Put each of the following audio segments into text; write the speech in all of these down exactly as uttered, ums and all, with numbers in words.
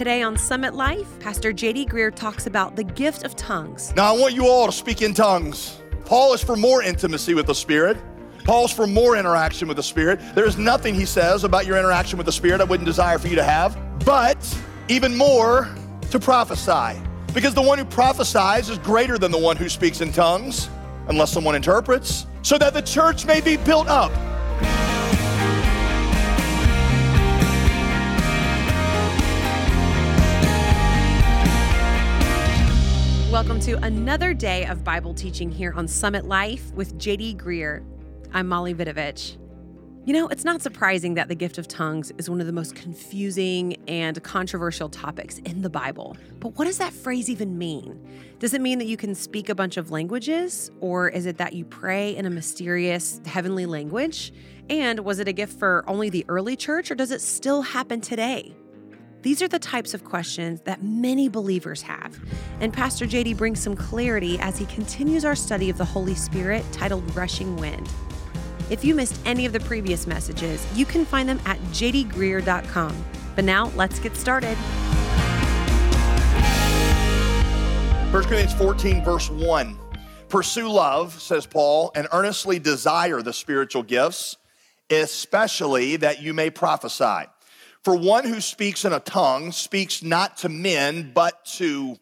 Today on Summit Life, Pastor J D Greear talks about the gift of tongues. Now, I want you all to speak in tongues. Paul is for more intimacy with the Spirit. Paul's for more interaction with the Spirit. There's nothing, he says, about your interaction with the Spirit I wouldn't desire for you to have, but even more to prophesy. Because the one who prophesies is greater than the one who speaks in tongues, unless someone interprets, so that the church may be built up. Welcome to another day of Bible teaching here on Summit Life with J D Greear. I'm Molly Vidovich. You know, it's not surprising that the gift of tongues is one of the most confusing and controversial topics in the Bible. But what does that phrase even mean? Does it mean that you can speak a bunch of languages? Or is it that you pray in a mysterious heavenly language? And was it a gift for only the early church, or does it still happen today? These are the types of questions that many believers have. And Pastor J D brings some clarity as he continues our study of the Holy Spirit titled Rushing Wind. If you missed any of the previous messages, you can find them at j d greear dot com. But now, let's get started. First Corinthians fourteen, verse one. Pursue love, says Paul, and earnestly desire the spiritual gifts, especially that you may prophesy. For one who speaks in a tongue speaks not to men, but to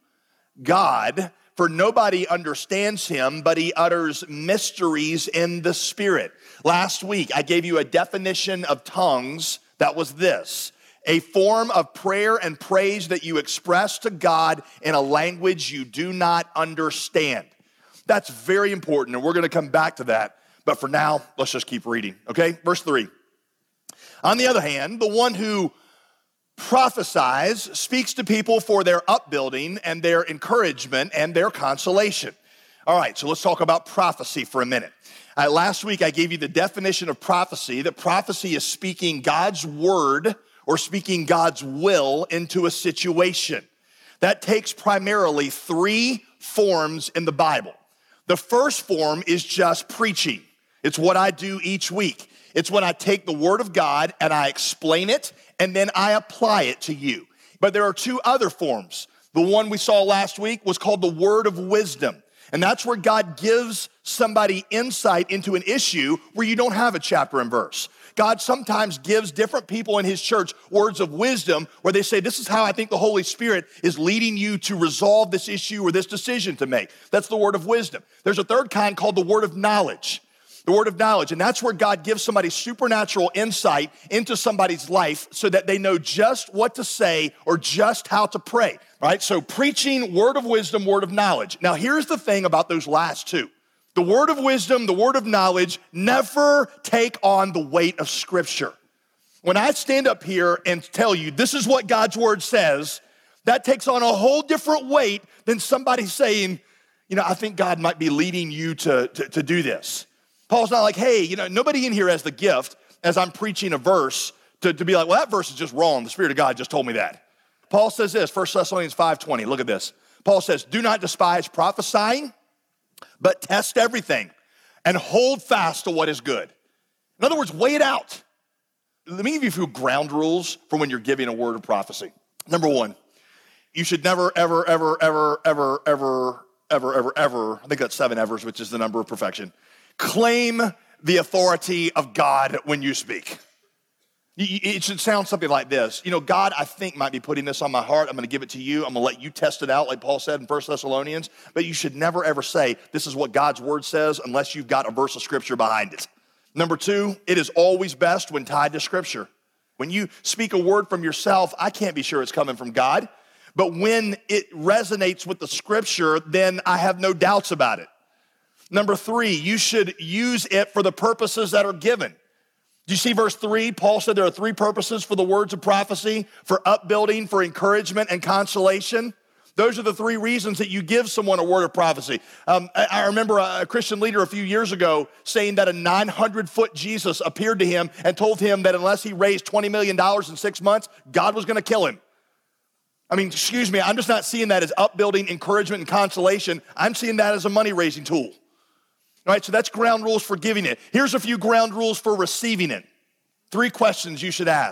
God. For nobody understands him, but he utters mysteries in the Spirit. Last week, I gave you a definition of tongues that was this: a form of prayer and praise that you express to God in a language you do not understand. That's very important, and we're going to come back to that. But for now, let's just keep reading, okay? Verse three. On the other hand, the one who prophesies speaks to people for their upbuilding and their encouragement and their consolation. All right, so let's talk about prophecy for a minute. Uh, last week, I gave you the definition of prophecy, that prophecy is speaking God's word or speaking God's will into a situation. That takes primarily three forms in the Bible. The first form is just preaching. It's what I do each week. It's when I take the word of God and I explain it, and then I apply it to you. But there are two other forms. The one we saw last week was called the word of wisdom. And that's where God gives somebody insight into an issue where you don't have a chapter and verse. God sometimes gives different people in his church words of wisdom where they say, this is how I think the Holy Spirit is leading you to resolve this issue or this decision to make. That's the word of wisdom. There's a third kind called the word of knowledge. The word of knowledge, and that's where God gives somebody supernatural insight into somebody's life so that they know just what to say or just how to pray, right? So preaching, word of wisdom, word of knowledge. Now, here's the thing about those last two. The word of wisdom, the word of knowledge never take on the weight of Scripture. When I stand up here and tell you this is what God's word says, that takes on a whole different weight than somebody saying, you know, I think God might be leading you to, to, to do this. Paul's not like, hey, you know, nobody in here has the gift as I'm preaching a verse to, to be like, well, that verse is just wrong. The Spirit of God just told me that. Paul says this, First Thessalonians five twenty, look at this. Paul says, do not despise prophesying, but test everything and hold fast to what is good. In other words, weigh it out. Let me give you a few ground rules for when you're giving a word of prophecy. Number one, you should never, ever, ever, ever, ever, ever, ever, ever, ever, I think that's seven evers, which is the number of perfection, claim the authority of God when you speak. It should sound something like this. You know, God, I think, might be putting this on my heart. I'm going to give it to you. I'm going to let you test it out, like Paul said in First Thessalonians. But you should never, ever say, this is what God's word says, unless you've got a verse of Scripture behind it. Number two, it is always best when tied to Scripture. When you speak a word from yourself, I can't be sure it's coming from God. But when it resonates with the Scripture, then I have no doubts about it. Number three, you should use it for the purposes that are given. Do you see verse three? Paul said there are three purposes for the words of prophecy: for upbuilding, for encouragement, and consolation. Those are the three reasons that you give someone a word of prophecy. Um, I, I remember a Christian leader a few years ago saying that a nine hundred foot Jesus appeared to him and told him that unless he raised twenty million dollars in six months, God was going to kill him. I mean, excuse me, I'm just not seeing that as upbuilding, encouragement, and consolation. I'm seeing that as a money-raising tool. All right, so that's ground rules for giving it. Here's a few ground rules for receiving it. Three questions you should ask.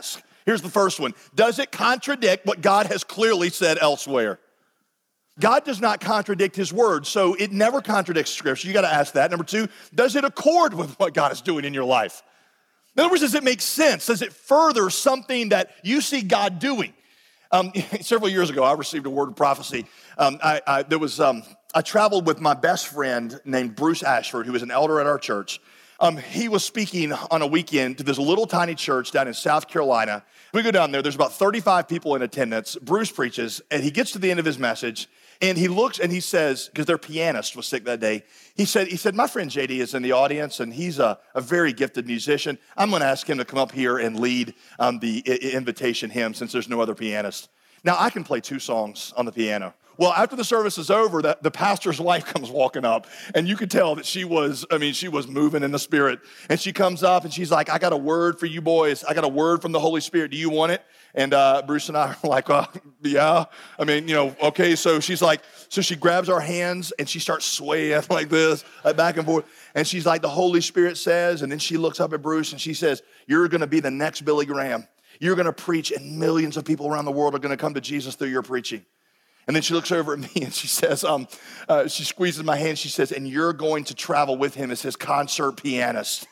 Here's the first one. Does it contradict what God has clearly said elsewhere? God does not contradict his word, so it never contradicts scripture. You gotta ask that. Number two, does it accord with what God is doing in your life? In other words, does it make sense? Does it further something that you see God doing? Um, several years ago, I received a word of prophecy. Um, I, I, there was, um, I traveled with my best friend named Bruce Ashford, who was an elder at our church. Um, he was speaking on a weekend to this little tiny church down in South Carolina. We go down there, there's about thirty-five people in attendance. Bruce preaches, and he gets to the end of his message, and he looks and he says, because their pianist was sick that day, he said, he said, my friend J D is in the audience, and he's a, a very gifted musician. I'm gonna ask him to come up here and lead um, the I- invitation hymn since there's no other pianist. Now, I can play two songs on the piano. Well, after the service is over, the, the pastor's wife comes walking up, and you could tell that she was, I mean, she was moving in the Spirit. And she comes up, and she's like, I got a word for you boys. I got a word from the Holy Spirit. Do you want it? And uh, Bruce and I are like, well, yeah. I mean, you know, okay. So she's like, so she grabs our hands, and she starts swaying like this, like back and forth. And she's like, the Holy Spirit says, and then she looks up at Bruce, and she says, you're going to be the next Billy Graham. You're going to preach, and millions of people around the world are going to come to Jesus through your preaching. And then she looks over at me and she says, um, uh, she squeezes my hand. She says, and you're going to travel with him as his concert pianist.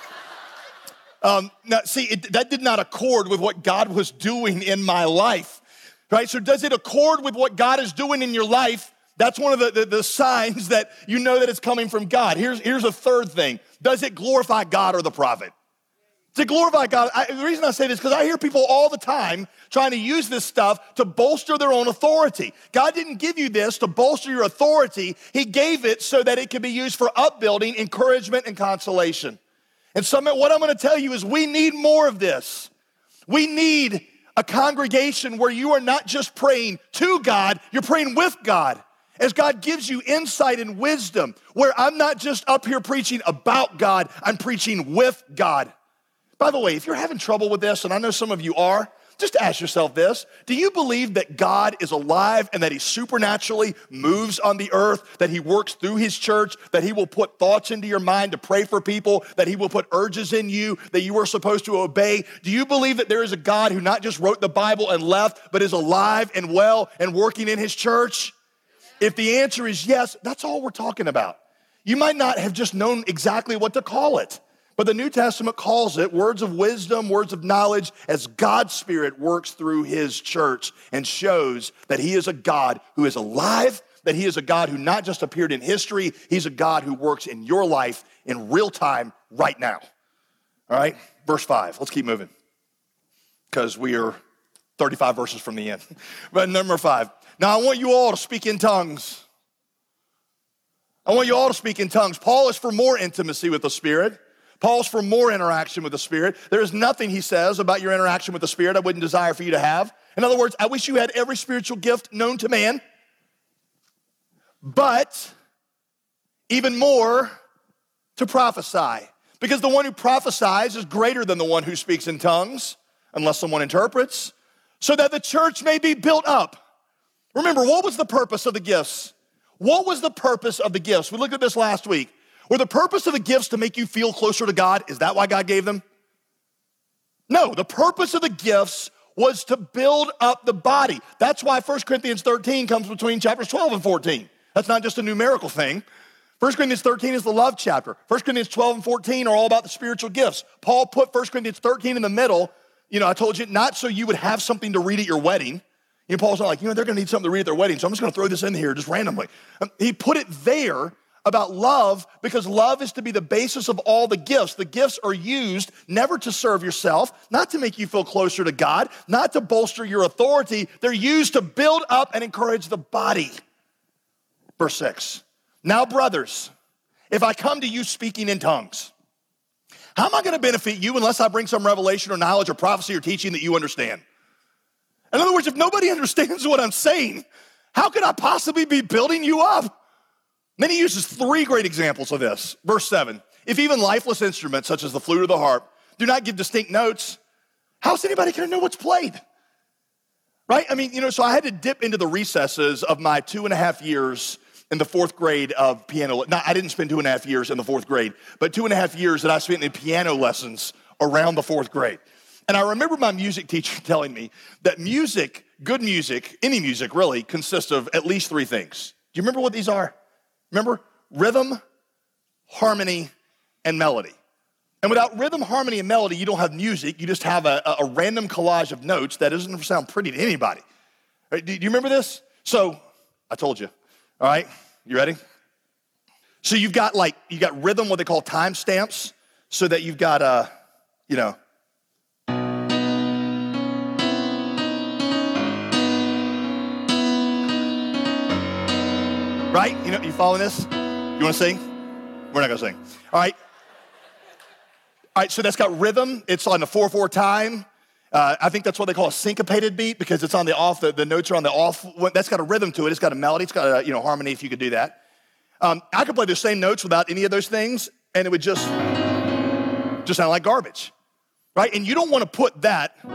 um, now, see, it, that did not accord with what God was doing in my life, right? So does it accord with what God is doing in your life? That's one of the, the, the signs that you know that it's coming from God. Here's, here's a third thing. Does it glorify God or the prophet? To glorify God, I, the reason I say this is because I hear people all the time trying to use this stuff to bolster their own authority. God didn't give you this to bolster your authority. He gave it so that it could be used for upbuilding, encouragement, and consolation. And so what I'm going to tell you is we need more of this. We need a congregation where you are not just praying to God, you're praying with God. As God gives you insight and wisdom, where I'm not just up here preaching about God, I'm preaching with God. By the way, if you're having trouble with this, and I know some of you are, just ask yourself this. Do you believe that God is alive and that he supernaturally moves on the earth, that he works through his church, that he will put thoughts into your mind to pray for people, that he will put urges in you that you are supposed to obey? Do you believe that there is a God who not just wrote the Bible and left, but is alive and well and working in his church? If the answer is yes, that's all we're talking about. You might not have just known exactly what to call it. But the New Testament calls it words of wisdom, words of knowledge, as God's Spirit works through his church and shows that he is a God who is alive, that he is a God who not just appeared in history, he's a God who works in your life in real time right now. All right, verse five, let's keep moving because we are thirty-five verses from the end. But number five, now I want you all to speak in tongues. I want you all to speak in tongues. Paul is for more intimacy with the Spirit. Paul's for more interaction with the Spirit. There is nothing, he says, about your interaction with the Spirit I wouldn't desire for you to have. In other words, I wish you had every spiritual gift known to man, but even more to prophesy. Because the one who prophesies is greater than the one who speaks in tongues, unless someone interprets, so that the church may be built up. Remember, what was the purpose of the gifts? What was the purpose of the gifts? We looked at this last week. Were the purpose of the gifts to make you feel closer to God? Is that why God gave them? No, the purpose of the gifts was to build up the body. That's why First Corinthians thirteen comes between chapters twelve and fourteen. That's not just a numerical thing. First Corinthians thirteen is the love chapter. First Corinthians twelve and fourteen are all about the spiritual gifts. Paul put First Corinthians thirteen in the middle. You know, I told you, not so you would have something to read at your wedding. You know, Paul's not like, you know, they're going to need something to read at their wedding, so I'm just going to throw this in here just randomly. He put it there about love because love is to be the basis of all the gifts. The gifts are used never to serve yourself, not to make you feel closer to God, not to bolster your authority. They're used to build up and encourage the body. Verse six, now brothers, if I come to you speaking in tongues, how am I going to benefit you unless I bring some revelation or knowledge or prophecy or teaching that you understand? In other words, if nobody understands what I'm saying, how could I possibly be building you up? Then he uses three great examples of this. Verse seven, if even lifeless instruments such as the flute or the harp do not give distinct notes, how's anybody gonna know what's played? Right? I mean, you know, so I had to dip into the recesses of my two and a half years in the fourth grade of piano. Now, I didn't spend two and a half years in the fourth grade, but two and a half years that I spent in piano lessons around the fourth grade. And I remember my music teacher telling me that music, good music, any music really, consists of at least three things. Do you remember what these are? Remember? Rhythm, harmony, and melody. And without rhythm, harmony, and melody, you don't have music. You just have a, a random collage of notes that doesn't sound pretty to anybody. Right, do you remember this? So, I told you. All right, you ready? So you've got like, you got rhythm, what they call time stamps, so that you've got, uh, you know, right? You know, you following this? You want to sing? We're not going to sing. All right. All right, so that's got rhythm. It's on the four four time. Uh, I think that's what they call a syncopated beat because it's on the off, the, the notes are on the off. That's got a rhythm to it. It's got a melody. It's got a, you know, harmony if you could do that. Um, I could play the same notes without any of those things and it would just, just sound like garbage, right? And you don't want to put that, you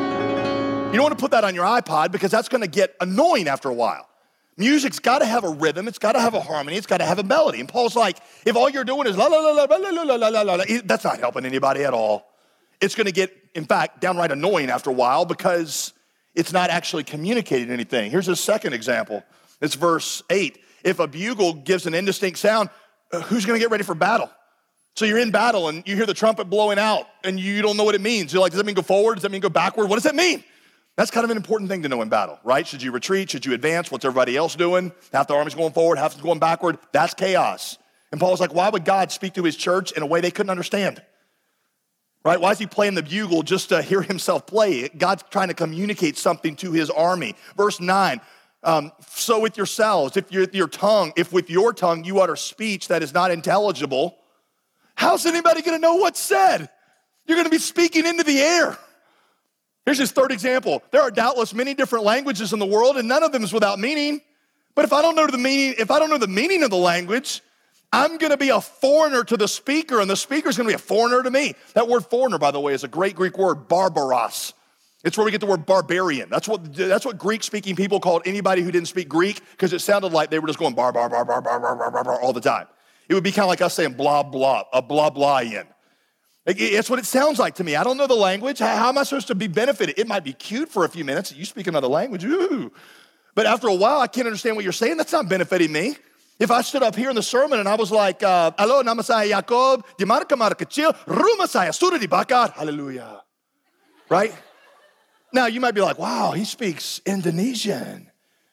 don't want to put that on your iPod because that's going to get annoying after a while. Music's got to have a rhythm. It's got to have a harmony. It's got to have a melody. And Paul's like, if all you're doing is la, la, la, la, la, la, la, la, la, la, that's not helping anybody at all. It's going to get, in fact, downright annoying after a while because it's not actually communicating anything. Here's a second example. It's verse eight. If a bugle gives an indistinct sound, who's going to get ready for battle? So you're in battle and you hear the trumpet blowing out and you don't know what it means. You're like, does that mean go forward? Does that mean go backward? What does that mean? That's kind of an important thing to know in battle, right? Should you retreat? Should you advance? What's everybody else doing? Half the army's going forward, half's going backward. That's chaos. And Paul's like, why would God speak to his church in a way they couldn't understand? Right? Why is he playing the bugle just to hear himself play it? God's trying to communicate something to his army. Verse nine, um, so with yourselves, if your, your tongue, if with your tongue you utter speech that is not intelligible, how's anybody going to know what's said? You're going to be speaking into the air. Here's his third example. There are doubtless many different languages in the world, and none of them is without meaning. But if I don't know the meaning, if I don't know the meaning of the language, I'm going to be a foreigner to the speaker, and the speaker's going to be a foreigner to me. That word foreigner, by the way, is a great Greek word, barbaros. It's where we get the word barbarian. That's what that's what Greek-speaking people called anybody who didn't speak Greek, because it sounded like they were just going bar, bar, bar, bar, bar, bar, bar, bar, bar all the time. It would be kind of like us saying blah, blah, a blah, blah-ian. It's what it sounds like to me. I don't know the language. How, how am I supposed to be benefited? It might be cute for a few minutes. You speak another language. Ooh. But after a while, I can't understand what you're saying. That's not benefiting me. If I stood up here in the sermon and I was like, uh, Alo, namasaya Jacob, di marka markachil, rumasaya sura di bakar, hallelujah. Right? Now, you might be like, wow, he speaks Indonesian.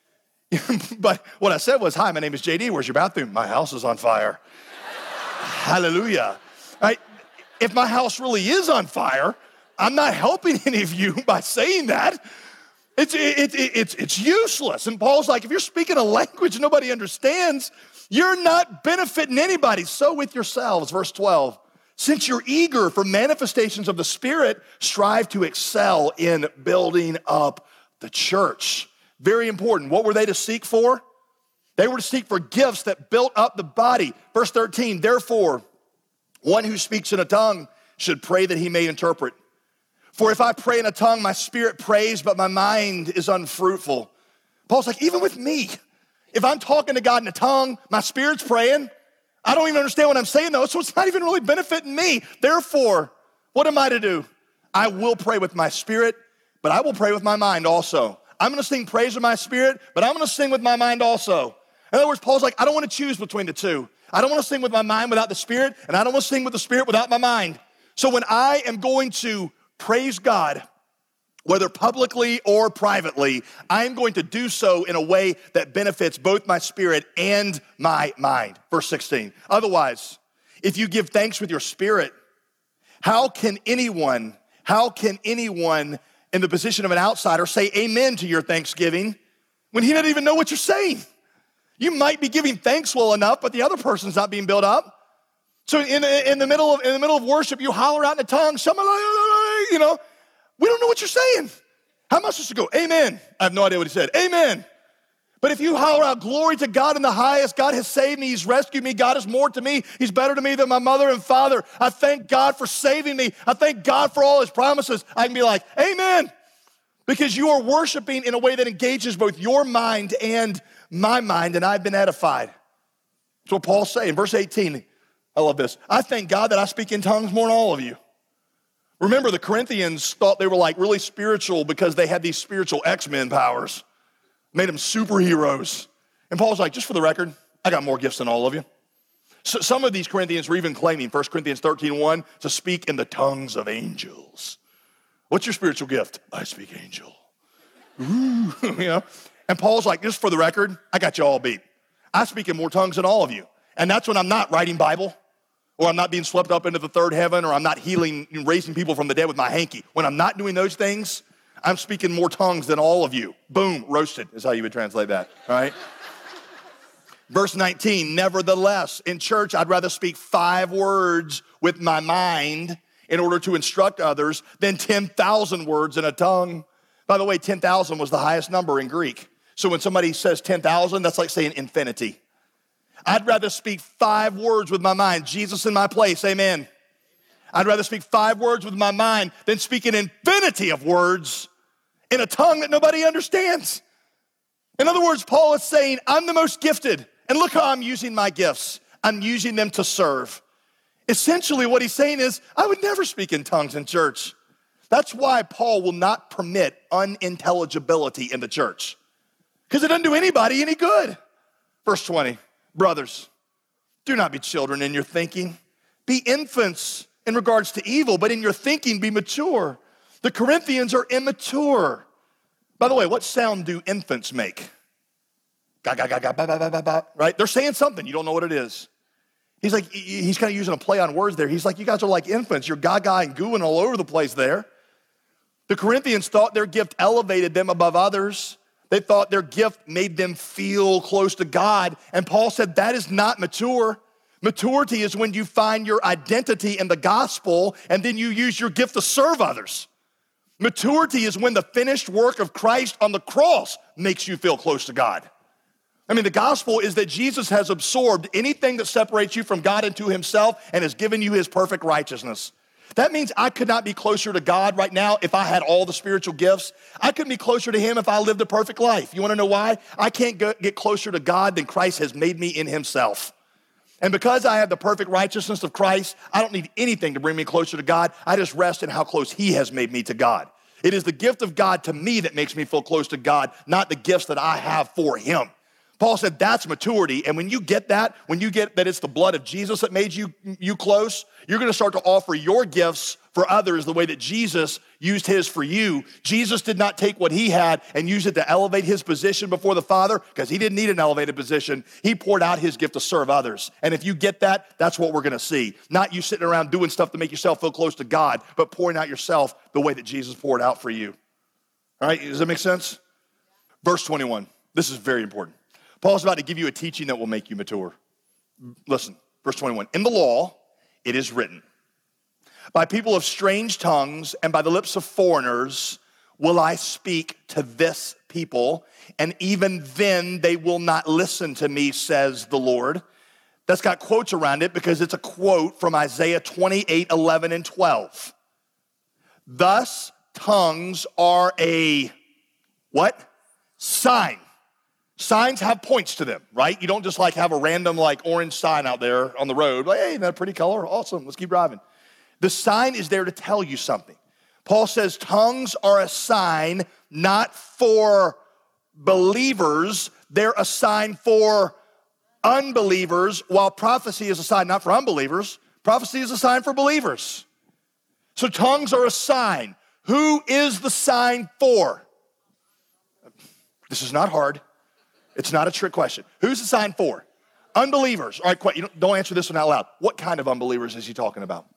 But what I said was, hi, my name is J D. Where's your bathroom? My house is on fire. Hallelujah. Right? If my house really is on fire, I'm not helping any of you by saying that. It's, it, it, it's, it's useless. And Paul's like, if you're speaking a language nobody understands, you're not benefiting anybody. So with yourselves, verse twelve, since you're eager for manifestations of the Spirit, strive to excel in building up the church. Very important. What were they to seek for? They were to seek for gifts that built up the body. Verse thirteen, therefore, one who speaks in a tongue should pray that he may interpret. For if I pray in a tongue, my spirit prays, but my mind is unfruitful. Paul's like, even with me, if I'm talking to God in a tongue, my spirit's praying. I don't even understand what I'm saying though, so it's not even really benefiting me. Therefore, what am I to do? I will pray with my spirit, but I will pray with my mind also. I'm gonna sing praise with my spirit, but I'm gonna sing with my mind also. In other words, Paul's like, I don't wanna choose between the two. I don't want to sing with my mind without the Spirit, and I don't want to sing with the Spirit without my mind. So when I am going to praise God, whether publicly or privately, I'm going to do so in a way that benefits both my spirit and my mind. Verse sixteen. Otherwise, if you give thanks with your spirit, how can anyone, how can anyone in the position of an outsider say amen to your thanksgiving when he doesn't even know what you're saying? You might be giving thanks well enough, but the other person's not being built up. So in, in the middle of in the middle of worship, you holler out in a tongue, you know, we don't know what you're saying. How am I supposed to go? Amen. I have no idea what he said. Amen. But if you holler out glory to God in the highest, God has saved me, he's rescued me, God is more to me, he's better to me than my mother and father. I thank God for saving me. I thank God for all his promises. I can be like, amen. Because you are worshiping in a way that engages both your mind and my mind, and I've been edified. That's what Paul's saying. Verse eighteen, I love this. I thank God that I speak in tongues more than all of you. Remember, the Corinthians thought they were like really spiritual because they had these spiritual X-Men powers, made them superheroes. And Paul's like, just for the record, I got more gifts than all of you. So some of these Corinthians were even claiming, First Corinthians thirteen one, to speak in the tongues of angels. What's your spiritual gift? I speak angel. Ooh, you know? And Paul's like, just for the record, I got you all beat. I speak in more tongues than all of you. And that's when I'm not writing Bible, or I'm not being swept up into the third heaven, or I'm not healing, raising people from the dead with my hanky. When I'm not doing those things, I'm speaking more tongues than all of you. Boom, roasted is how you would translate that, all right? Verse nineteen, nevertheless, in church, I'd rather speak five words with my mind in order to instruct others than ten thousand words in a tongue. By the way, ten thousand was the highest number in Greek. So when somebody says ten thousand, that's like saying infinity. I'd rather speak five words with my mind. Jesus in my place, amen. I'd rather speak five words with my mind than speak an infinity of words in a tongue that nobody understands. In other words, Paul is saying, I'm the most gifted. And look how I'm using my gifts. I'm using them to serve. Essentially, what he's saying is, I would never speak in tongues in church. That's why Paul will not permit unintelligibility in the church, because it doesn't do anybody any good. Verse twenty, brothers, do not be children in your thinking. Be infants in regards to evil, but in your thinking be mature. The Corinthians are immature. By the way, what sound do infants make? Ga, ga, ga, ga, ba, ba, ba, ba, ba, right? They're saying something. You don't know what it is. He's like, he's kind of using a play on words there. He's like, you guys are like infants. You're gaga and gooing all over the place there. The Corinthians thought their gift elevated them above others. They thought their gift made them feel close to God. And Paul said that is not mature. Maturity is when you find your identity in the gospel and then you use your gift to serve others. Maturity is when the finished work of Christ on the cross makes you feel close to God. I mean, the gospel is that Jesus has absorbed anything that separates you from God into himself and has given you his perfect righteousness. That means I could not be closer to God right now if I had all the spiritual gifts. I couldn't be closer to him if I lived a perfect life. You want to know why? I can't go, get closer to God than Christ has made me in himself. And because I have the perfect righteousness of Christ, I don't need anything to bring me closer to God. I just rest in how close he has made me to God. It is the gift of God to me that makes me feel close to God, not the gifts that I have for him. Paul said that's maturity, and when you get that, when you get that it's the blood of Jesus that made you, you close, you're gonna start to offer your gifts for others the way that Jesus used his for you. Jesus did not take what he had and use it to elevate his position before the Father, because he didn't need an elevated position. He poured out his gift to serve others. And if you get that, that's what we're gonna see. Not you sitting around doing stuff to make yourself feel close to God, but pouring out yourself the way that Jesus poured out for you. All right, does that make sense? Verse twenty-one, this is very important. Paul's about to give you a teaching that will make you mature. Listen, verse twenty-one. In the law, it is written, by people of strange tongues and by the lips of foreigners will I speak to this people, and even then they will not listen to me, says the Lord. That's got quotes around it because it's a quote from Isaiah twenty-eight, eleven, and twelve. Thus, tongues are a, what? Sign. Signs have points to them, right? You don't just like have a random like orange sign out there on the road. Like, hey, isn't that a pretty color? Awesome, let's keep driving. The sign is there to tell you something. Paul says tongues are a sign not for believers. They're a sign for unbelievers, while prophecy is a sign not for unbelievers. Prophecy is a sign for believers. So tongues are a sign. Who is the sign for? This is not hard. It's not a trick question. Who's the sign for? Unbelievers. All right, you don't, don't answer this one out loud. What kind of unbelievers is he talking about?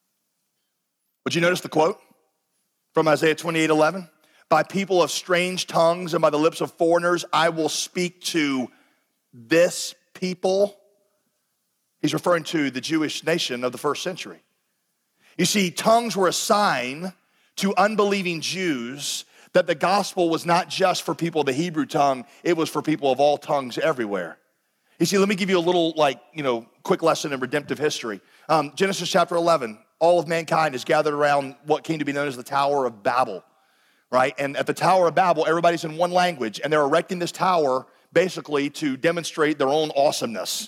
Would you notice the quote from Isaiah twenty-eight, eleven? By people of strange tongues and by the lips of foreigners, I will speak to this people. He's referring to the Jewish nation of the first century. You see, tongues were a sign to unbelieving Jews that the gospel was not just for people of the Hebrew tongue, it was for people of all tongues everywhere. You see, let me give you a little, like, you know, quick lesson in redemptive history. Um, Genesis chapter eleven, all of mankind is gathered around what came to be known as the Tower of Babel, right? And at the Tower of Babel, everybody's in one language, and they're erecting this tower basically to demonstrate their own awesomeness.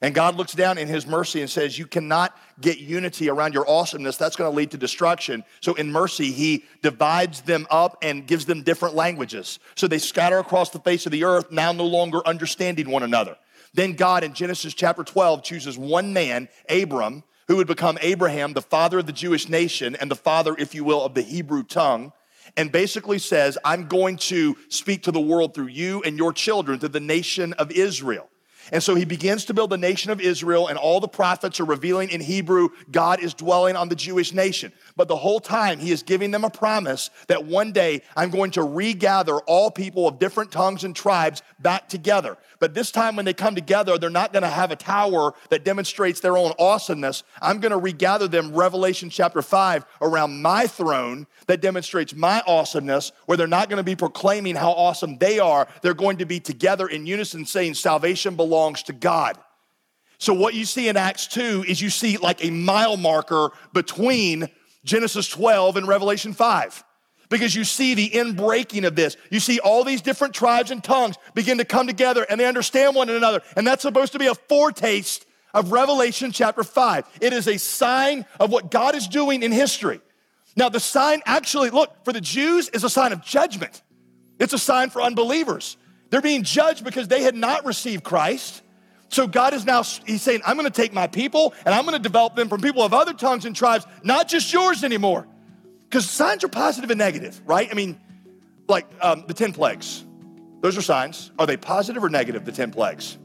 And God looks down in his mercy and says, you cannot get unity around your awesomeness. That's going to lead to destruction. So in mercy, he divides them up and gives them different languages. So they scatter across the face of the earth, now no longer understanding one another. Then God in Genesis chapter twelve chooses one man, Abram, who would become Abraham, the father of the Jewish nation and the father, if you will, of the Hebrew tongue, and basically says, I'm going to speak to the world through you and your children, to the nation of Israel. And so he begins to build the nation of Israel, and all the prophets are revealing in Hebrew, God is dwelling on the Jewish nation. But the whole time he is giving them a promise that one day I'm going to regather all people of different tongues and tribes back together. But this time when they come together, they're not going to have a tower that demonstrates their own awesomeness. I'm going to regather them, Revelation chapter five, around my throne that demonstrates my awesomeness, where they're not going to be proclaiming how awesome they are. They're going to be together in unison saying salvation belongs to God. So what you see in Acts two is you see like a mile marker between Genesis twelve and Revelation five. Because you see the inbreaking of this. You see all these different tribes and tongues begin to come together and they understand one another. And that's supposed to be a foretaste of Revelation chapter five. It is a sign of what God is doing in history. Now the sign actually, look, for the Jews is a sign of judgment. It's a sign for unbelievers. They're being judged because they had not received Christ. So God is now, he's saying, I'm gonna take my people and I'm gonna develop them from people of other tongues and tribes, not just yours anymore. Because signs are positive and negative, right? I mean, like um, the ten plagues. Those are signs. Are they positive or negative, the ten plagues?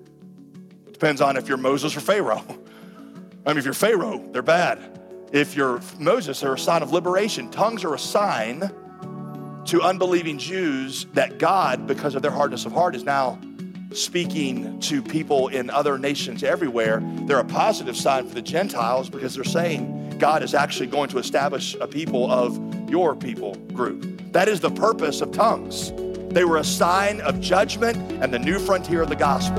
Depends on if you're Moses or Pharaoh. I mean, if you're Pharaoh, they're bad. If you're Moses, they're a sign of liberation. Tongues are a sign to unbelieving Jews that God, because of their hardness of heart, is now speaking to people in other nations everywhere. They're a positive sign for the Gentiles because they're saying, God is actually going to establish a people of your people group. That is the purpose of tongues. They were a sign of judgment and the new frontier of the gospel.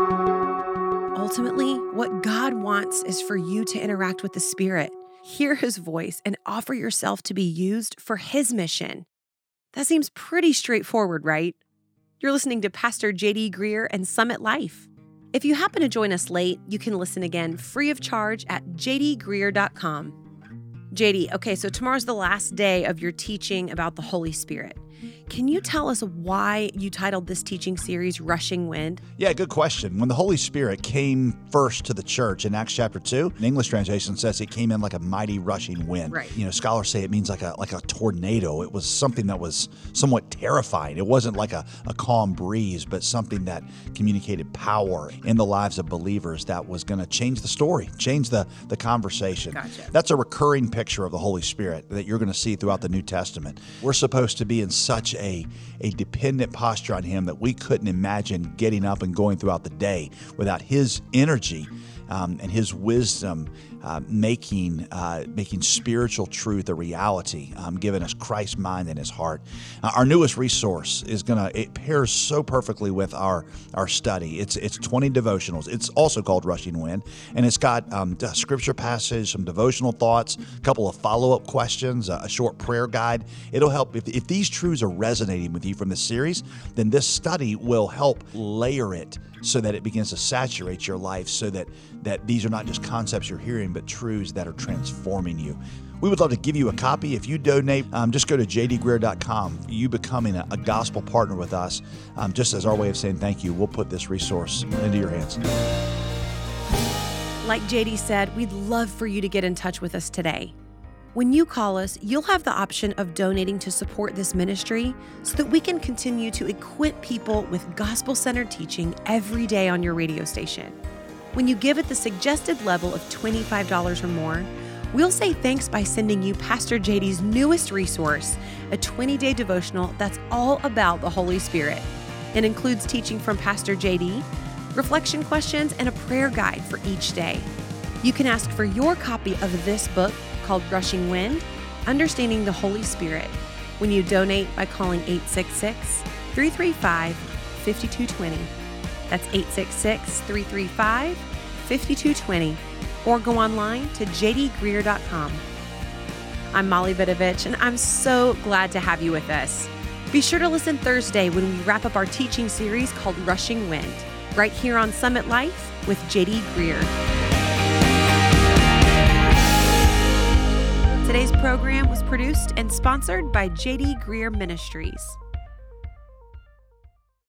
Ultimately, what God wants is for you to interact with the Spirit, hear his voice, and offer yourself to be used for his mission. That seems pretty straightforward, right? You're listening to Pastor J D Greear and Summit Life. If you happen to join us late, you can listen again free of charge at j d greear dot com. J D, okay, so tomorrow's the last day of your teaching about the Holy Spirit. Can you tell us why you titled this teaching series Rushing Wind? Yeah, good question. When the Holy Spirit came first to the church in Acts chapter two, an English translation says it came in like a mighty rushing wind. Right. You know, scholars say it means like a like a tornado. It was something that was somewhat terrifying. It wasn't like a, a calm breeze, but something that communicated power in the lives of believers that was going to change the story, change the, the conversation. Gotcha. That's a recurring picture of the Holy Spirit that you're going to see throughout the New Testament. We're supposed to be in such a, a dependent posture on him that we couldn't imagine getting up and going throughout the day without his energy um, and his wisdom uh, making uh, making spiritual truth a reality, um, giving us Christ's mind and his heart. Uh, our newest resource is gonna it pairs so perfectly with our our study. It's it's twenty devotionals. It's also called Rushing Wind, and it's got um, a scripture passage, some devotional thoughts, a couple of follow-up questions, a, a short prayer guide. It'll help if if these truths are resonating with you from this series, then this study will help layer it so that it begins to saturate your life, so that that these are not just concepts you're hearing, but truths that are transforming you. We would love to give you a copy. If you donate, um, just go to j d greear dot com. You becoming a, a gospel partner with us, um, just as our way of saying thank you, we'll put this resource into your hands. Like J D said, we'd love for you to get in touch with us today. When you call us, you'll have the option of donating to support this ministry so that we can continue to equip people with gospel-centered teaching every day on your radio station. When you give at the suggested level of twenty-five dollars or more, we'll say thanks by sending you Pastor J D's newest resource, a twenty-day devotional that's all about the Holy Spirit. It includes teaching from Pastor J D, reflection questions, and a prayer guide for each day. You can ask for your copy of this book called Rushing Wind, Understanding the Holy Spirit, when you donate by calling eight six six, three three five, five two two zero. That's eight six six, three three five, five two two zero, or go online to j d greear dot com. I'm Molly Vidovich, and I'm so glad to have you with us. Be sure to listen Thursday when we wrap up our teaching series called Rushing Wind. right here on Summit Life with J D Greear. Today's program was produced and sponsored by J D Greear Ministries.